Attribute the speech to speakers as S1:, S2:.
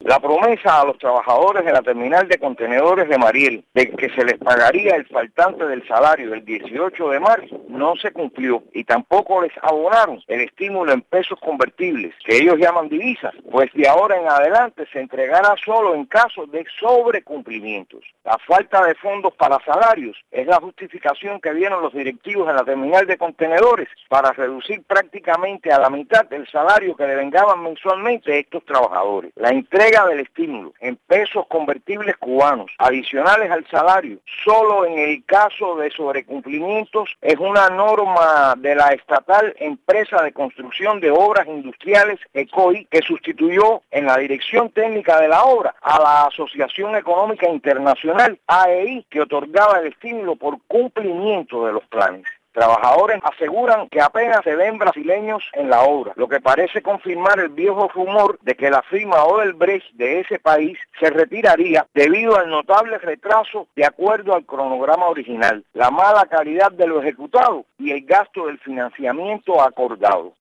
S1: La promesa a los trabajadores de la terminal de contenedores de Mariel de que se les pagaría el faltante del salario el 18 de marzo no se cumplió y tampoco les abonaron el estímulo en pesos convertibles, que ellos llaman divisas, pues de ahora en adelante se entregará solo en casos de sobrecumplimientos. La falta de fondos para salarios es la justificación que dieron los directivos de la terminal de contenedores para reducir prácticamente a la mitad el salario que devengaban mensualmente estos trabajadores. La entrega del estímulo en pesos convertibles cubanos adicionales al salario solo en el caso de sobrecumplimientos es una norma de la estatal Empresa de Construcción de Obras Industriales ECOI, que sustituyó en la dirección técnica de la obra a la Asociación Económica Internacional AEI, que otorgaba el estímulo por cumplimiento de los planes. Trabajadores aseguran que apenas se ven brasileños en la obra, lo que parece confirmar el viejo rumor de que la firma Odebrecht de ese país se retiraría debido al notable retraso de acuerdo al cronograma original, la mala calidad de lo ejecutado y el gasto del financiamiento acordado.